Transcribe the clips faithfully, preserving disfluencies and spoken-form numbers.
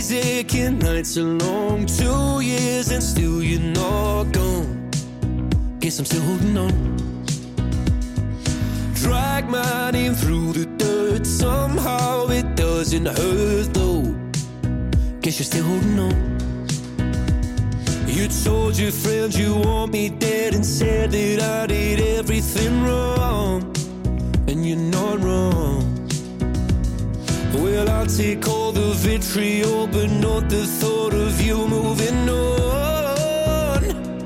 Days aching, nights are long. Two years and still you're not gone. Guess I'm still holding on. Drag my name through the dirt. Somehow it doesn't hurt though. Guess you're still holding on. You told your friends you want me dead and said that I did everything wrong. And you're not wrong. Well, I'll take all the vitriol, but not the thought of you moving on.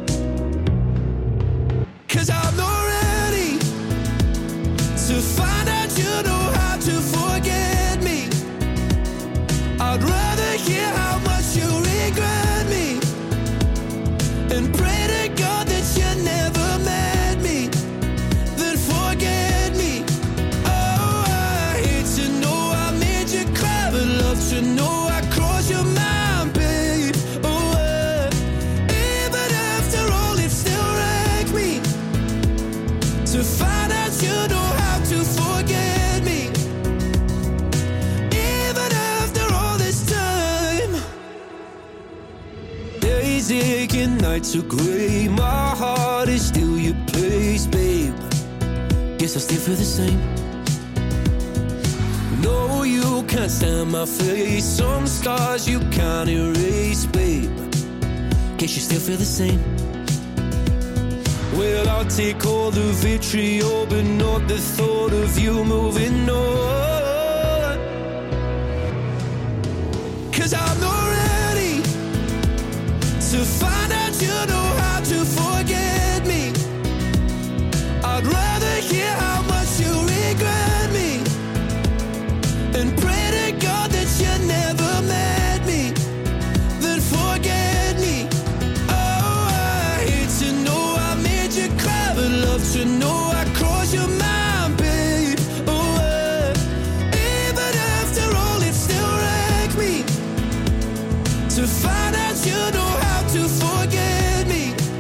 'Cause I'm not ready to find out you know how to forget me. I'd rather hear how much you regret me and pray to God that you never met me, then forget me. Oh, I hate to know I made you cry, but love to know I crossed your mind, babe. Oh, uh, even after all, it still wrecked me to find out you know how to forget me. Even after all this time. Days aching, nights are grey. My heart is still your place, babe. Guess I still feel the same. No, you can't stand my face. Some scars you can't erase, babe. Guess you still feel the same. Well, I'll take all the vitriol, but not the thought of you moving on. 'Cause I'm not ready to find out you know how to forget me. I'd rather hear how much you regret me and pray to God that you never met me, then forget me. Oh, I hate to know I made you cry, but love to know I crossed your mind, babe. Oh, uh, even after all, it still wrecked me to find out you know how to forget me.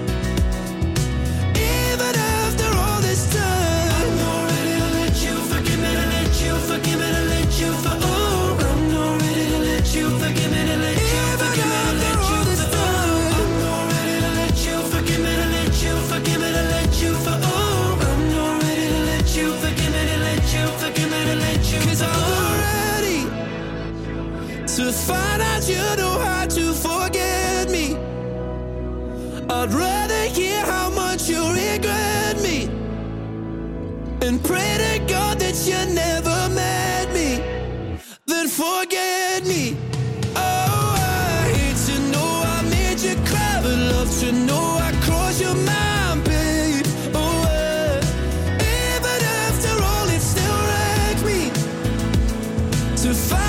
Even after all this time. I'm not ready to let you forgive me, to let you forgive me, to let you for oh. I'm not ready to let you forgive me, to let you forgive me, to let you for oh. I'm not ready to let you forgive me, to let you forgive me, to let you for oh. I'm not ready to let you forgive me, to let you forgive me, to let you. 'Cause I'm not ready to find out you know how to forget me. I'd rather hear how much you regret me and pray to God that you never met me, then forget me. Oh, I hate to know I made you cry, but love to know I crossed your mind, babe. Oh, uh, even after all, it still wrecked me to find